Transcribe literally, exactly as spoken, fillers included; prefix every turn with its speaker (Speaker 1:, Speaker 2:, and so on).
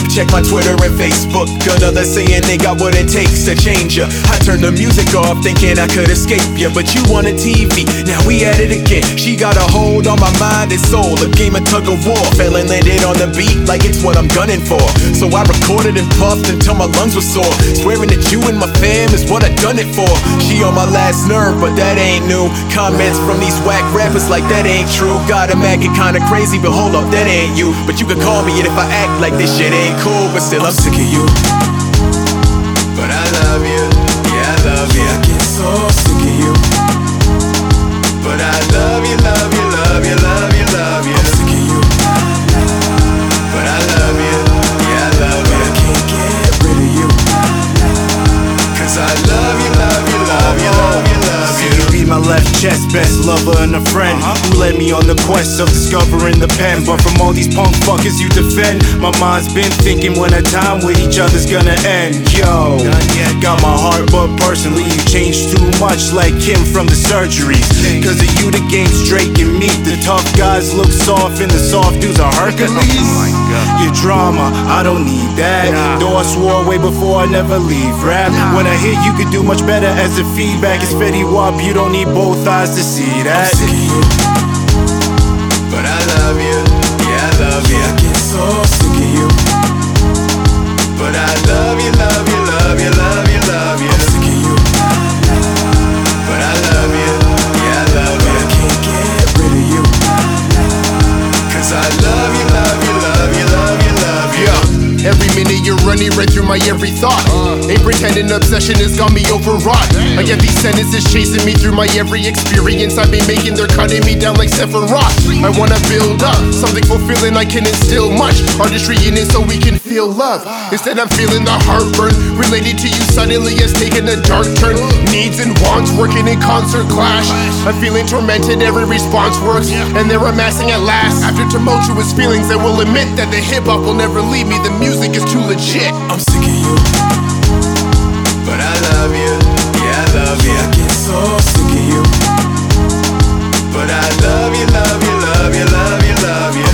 Speaker 1: check my Twitter and Facebook. Another saying they got what it takes to change ya. I turned the music off thinking I could escape ya, but you wanted T V, now we at it again. She got a hold on my mind and soul, a game of tug of war. Fell and landed on the beat like it's what I'm gunning for. So I recorded and puffed until my lungs were sore, swearing that you and my fam is what I done it for. She on my last nerve, but that ain't new. Comments from these whack rappers like that ain't true. Got 'em acting kinda crazy, but hold up, that ain't you. But you can call me it if I act like this shit ain't cool, but still I'm sick of you. But I love you, yeah I love you. I get so sick of you. But I love you, love you, love you, love you, love you. I'm sick of you. But I love you, yeah I love you. But I can't get rid of you. Cause I love you, love you, love you, love you, love you.
Speaker 2: You be my left chest, best lover and a friend, who led me on the quest of discovering the pen. But from all these punk fuckers you defend, my mind's been thinking when our time with each other's gonna end. Yo, got my heart, but personally you changed too much, like Kim from the surgeries. Cause of you the game's Drake and me. The tough guys look soft and the soft dudes are Hercules. Your drama, I don't need that. Though I swore way before I never leave rap. When I hear you could do much better as a feedback, it's Fetty Wap, you don't need both eyes to see that.
Speaker 1: I'm sick of you. But I love you, yeah I love you. I get so sick of you. But I love you, love you, love you, love you, love you. I'm sick of you. But I love you, yeah I love you. But I can't get rid of you. Cause I love you, love you, love you, love you, love you.
Speaker 3: Yeah. Every minute you're running right through my every thought. Ain't pretending obsession has got me overwrought. I get these sentences chasing me through my every experience I've been making, they're cutting me down like Sephiroth. I wanna build up something fulfilling I can instill much artistry in it so we can feel love. Instead I'm feeling the heartburn related to you suddenly has taken a dark turn. Needs and wants working in concert clash. I'm feeling tormented, every response works, and they're amassing at last. After tumultuous feelings I will admit that the hip-hop will never leave me. The music is too legit.
Speaker 1: I'm sick of you. But I love you, yeah I love you. I get so sick of you. But I love you, love you, love you, love you, love you.